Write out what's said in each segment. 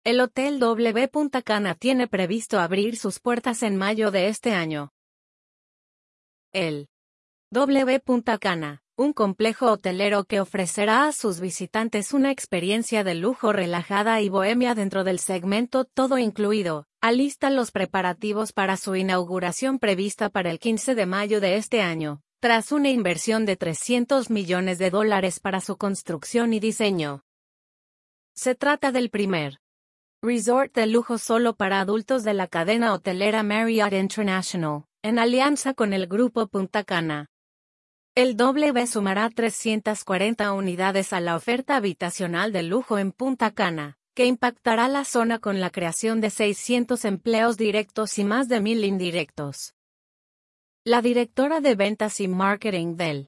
El Hotel W Punta Cana tiene previsto abrir sus puertas en mayo de este año. El W Punta Cana, un complejo hotelero que ofrecerá a sus visitantes una experiencia de lujo relajada y bohemia dentro del segmento todo incluido, alista los preparativos para su inauguración prevista para el 15 de mayo de este año, tras una inversión de $300 millones para su construcción y diseño. Se trata del primer resort de lujo solo para adultos de la cadena hotelera Marriott International, en alianza con el Grupo Punta Cana. El W sumará 340 unidades a la oferta habitacional de lujo en Punta Cana, que impactará la zona con la creación de 600 empleos directos y más de 1,000 indirectos. La directora de ventas y marketing del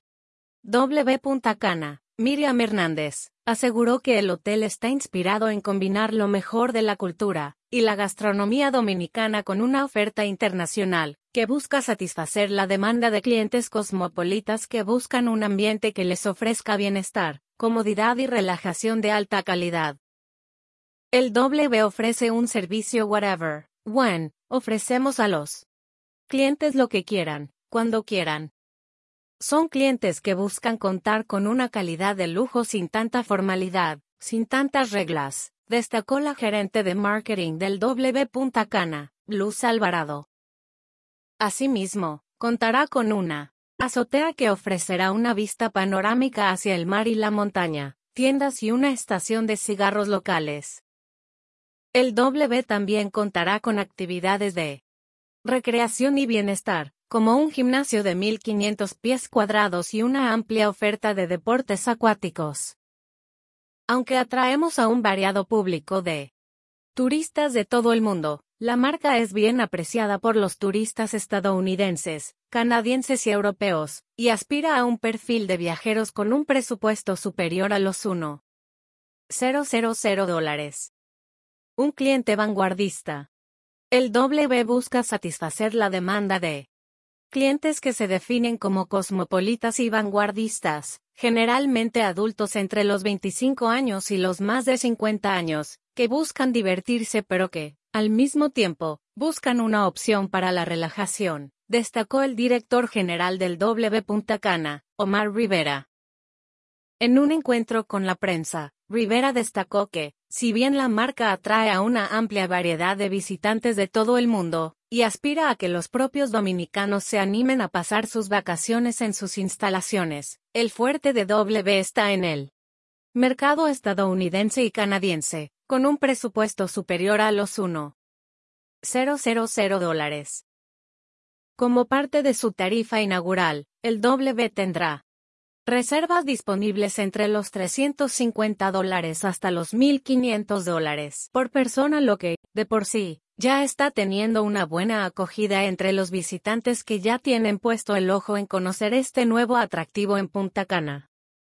W Punta Cana, Miriam Hernández, aseguró que el hotel está inspirado en combinar lo mejor de la cultura y la gastronomía dominicana con una oferta internacional, que busca satisfacer la demanda de clientes cosmopolitas que buscan un ambiente que les ofrezca bienestar, comodidad y relajación de alta calidad. El W ofrece un servicio whatever, when, ofrecemos a los clientes lo que quieran, cuando quieran. Son clientes que buscan contar con una calidad de lujo sin tanta formalidad, sin tantas reglas, destacó la gerente de marketing del W Punta Cana, Luz Alvarado. Asimismo, contará con una azotea que ofrecerá una vista panorámica hacia el mar y la montaña, tiendas y una estación de cigarros locales. El W también contará con actividades de recreación y bienestar, como un gimnasio de 1,500 pies cuadrados y una amplia oferta de deportes acuáticos. Aunque atraemos a un variado público de turistas de todo el mundo, la marca es bien apreciada por los turistas estadounidenses, canadienses y europeos, y aspira a un perfil de viajeros con un presupuesto superior a los $1,000. Un cliente vanguardista. El W busca satisfacer la demanda de clientes que se definen como cosmopolitas y vanguardistas, generalmente adultos entre los 25 años y los más de 50 años, que buscan divertirse pero que, al mismo tiempo, buscan una opción para la relajación, destacó el director general del W Punta Cana, Omar Rivera. En un encuentro con la prensa, Rivera destacó que, si bien la marca atrae a una amplia variedad de visitantes de todo el mundo, y aspira a que los propios dominicanos se animen a pasar sus vacaciones en sus instalaciones, el fuerte de W está en el mercado estadounidense y canadiense, con un presupuesto superior a los $1,000. Como parte de su tarifa inaugural, el W tendrá reservas disponibles entre los $350 hasta los $1,500 por persona, lo que, de por sí, ya está teniendo una buena acogida entre los visitantes que ya tienen puesto el ojo en conocer este nuevo atractivo en Punta Cana.